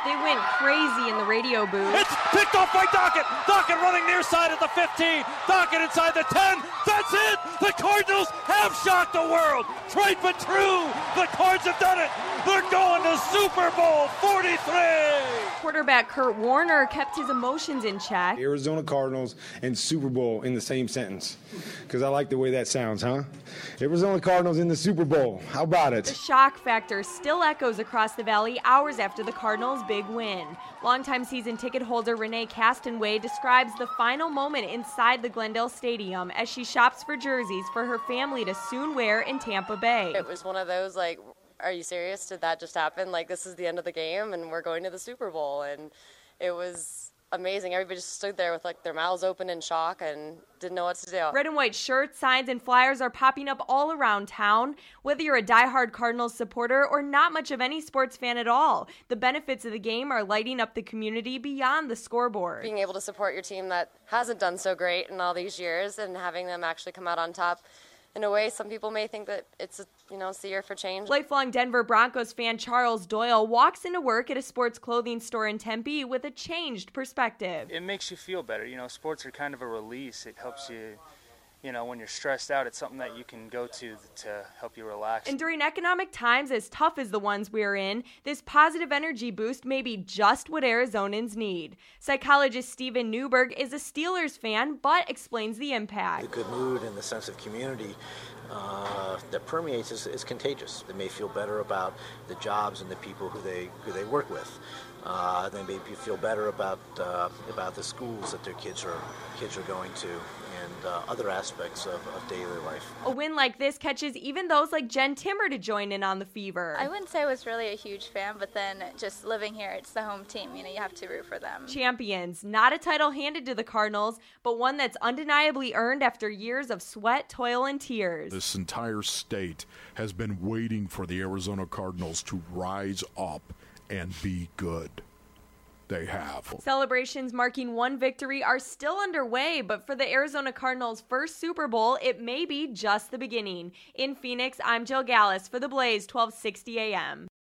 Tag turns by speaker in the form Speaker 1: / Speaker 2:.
Speaker 1: They went crazy in the radio booth.
Speaker 2: It's picked off by Dockett. Dockett running near side at the 15. Dockett inside the 10. That's it. The Cardinals have shocked the world. Trite but true. The Cards have done it. They're going to Super Bowl 43.
Speaker 1: Quarterback Kurt Warner kept his emotions in check.
Speaker 3: Arizona Cardinals and Super Bowl in the same sentence, because I like the way that sounds, huh? Arizona Cardinals in the Super Bowl. How about it?
Speaker 1: The shock factor still echoes across the valley hours after the Cardinals' big win. Longtime season ticket holder Renee Castanway describes the final moment inside the Glendale Stadium as she shops for jerseys for her family to soon wear in Tampa Bay.
Speaker 4: It was one of those, like, are you serious? Did that just happen? Like, this is the end of the game and we're going to the Super Bowl. And it was amazing. Everybody just stood there with, like, their mouths open in shock and didn't know what to do.
Speaker 1: Red and white shirts, signs, and flyers are popping up all around town. Whether you're a diehard Cardinals supporter or not much of any sports fan at all, the benefits of the game are lighting up the community beyond the scoreboard.
Speaker 4: Being able to support your team that hasn't done so great in all these years and having them actually come out on top. In a way, some people may think that it's a year for change.
Speaker 1: Lifelong Denver Broncos fan Charles Doyle walks into work at a sports clothing store in Tempe with a changed perspective.
Speaker 5: It makes you feel better. Sports are kind of a release. It helps you, when you're stressed out, it's something that you can go to help you relax.
Speaker 1: And during economic times as tough as the ones we're in, this positive energy boost may be just what Arizonans need. Psychologist Steven Newberg is a Steelers fan, but explains the impact.
Speaker 6: The good mood and the sense of community that permeates is contagious. They may feel better about the jobs and the people who they work with. They may feel better about the schools that their kids are going to, and other aspects of daily life.
Speaker 1: A win like this catches even those like Jen Timmer to join in on the fever.
Speaker 7: I wouldn't say I was really a huge fan, but then just living here, it's the home team. You have to root for them.
Speaker 1: Champions, not a title handed to the Cardinals, but one that's undeniably earned after years of sweat, toil, and tears.
Speaker 8: This entire state has been waiting for the Arizona Cardinals to rise up and be good. They have.
Speaker 1: Celebrations marking one victory are still underway, but for the Arizona Cardinals' first Super Bowl, it may be just the beginning. In Phoenix, I'm Jill Gallis for the Blaze 1260 AM.